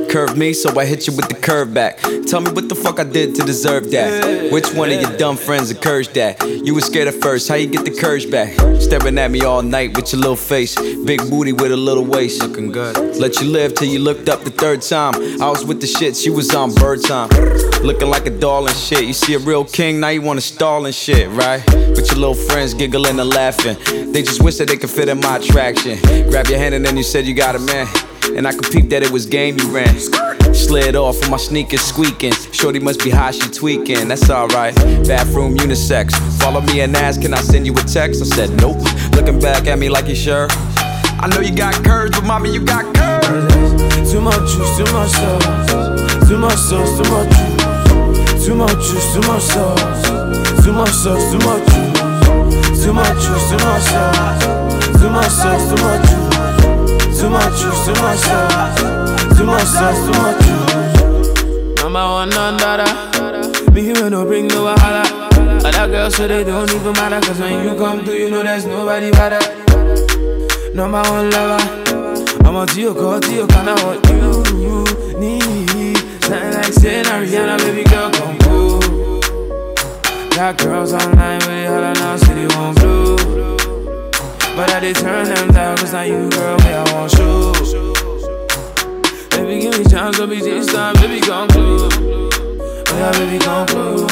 curve me, so I hit you with the curve back. Tell me what the fuck I did to deserve that. Which one of your dumb friends encouraged that? You was scared at first, how you get the courage back? Staring at me all night with your little face, big booty with a little waist. Looking good. Let you live till you looked up the third time. I was with the shits, you was on bird time. Looking like a doll and shit. You see a real king, now you wanna stall and shit, right? With your little friends giggling and laughing. They just wish that they could fit in my attraction. Grab your hand and then you said you got a man. And I could peep that it was game you ran. Slid off with my sneakers squeaking. Shorty must be high, she tweaking. That's alright. Bathroom unisex. Follow me and ask, can I send you a text? I said nope. Looking back at me like you sure. I know you got curves, but mommy, you got curves. Too much juice, too much sauce. Too much sauce, too much juice. Too much juice, too much sauce. Too much sauce, too much juice. Too much juice, too much sauce. Too much sauce, too much juice. Too much juice, too much sauce. Too much sauce, too much juice. Number one, none dada. Me here no bring no wahala. Other girls so they don't even matter. Cause when you come through, you know there's nobody better. Number one lover. I'm on to your call, to your kinda what you need. Something like saying Ariana, baby girl, come go. Got girls online with it, holla now, city won't blue. But I did turn them down, cause now you, girl, me I want show. Baby, give me chance, don't be this time, baby, come close. Oh yeah, baby, come close.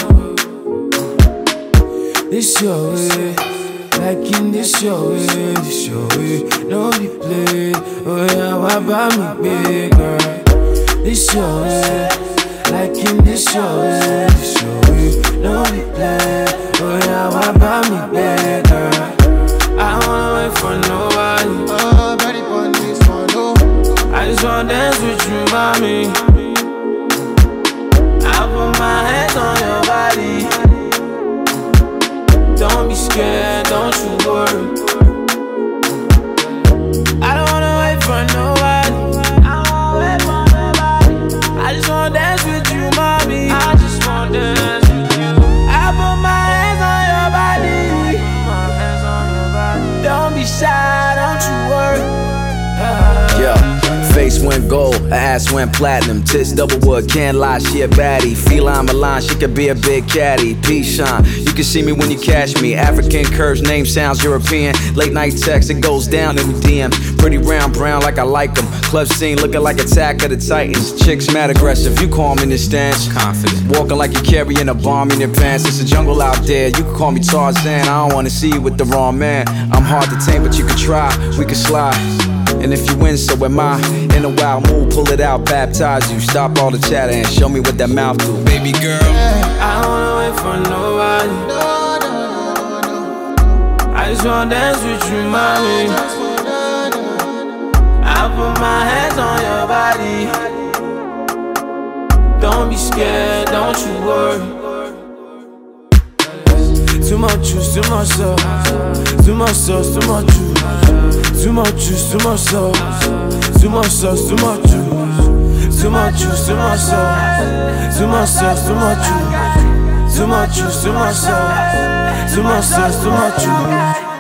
This your way, like in this your way, no be played. Oh yeah, why buy me big, girl? This your way, like in this your way, no be played. Oh yeah, why buy me big, girl? I don't wanna wait for nobody. Oh, ready for this one, no. I just wanna dance with you, mommy. I put my hands on your body. Don't be scared, don't you worry. I don't wanna wait for nobody. I don't wanna wait for nobody. I just wanna dance with you, mommy. I just wanna dance with you. I put my hands on your body. My hands on your body. Don't be shy, don't you worry. Yeah. Face went gold, her ass went platinum. Tits double wood, can't lie, she a baddie. Feline Milan, she could be a big caddy. P-Shine, you can see me when you catch me. African curves, name sounds European. Late night text, it goes down in the DM. Pretty round, brown like I like them. Club scene looking like Attack of the Titans. Chicks mad aggressive, you call me in the stance. Confident, walking like you carrying a bomb in your pants. It's a jungle out there, you can call me Tarzan. I don't wanna see you with the wrong man. I'm hard to tame, but you can try, we can slide. And if you win, so am I. In a wild mood, pull it out, baptize you. Stop all the chatter and show me what that mouth do. Baby girl, I don't wanna wait for nobody. I just wanna dance with you, mommy. I put my hands on your body. Don't be scared, don't you worry. Too much juice, too much sauce. Too much sauce, too much juice. Too much juice, too much sauce. Too much sauce, too much juice. Too much juice, too much sauce. Too much sauce, too much juice. Too much juice, too much sauce. Too much sauce, too much juice.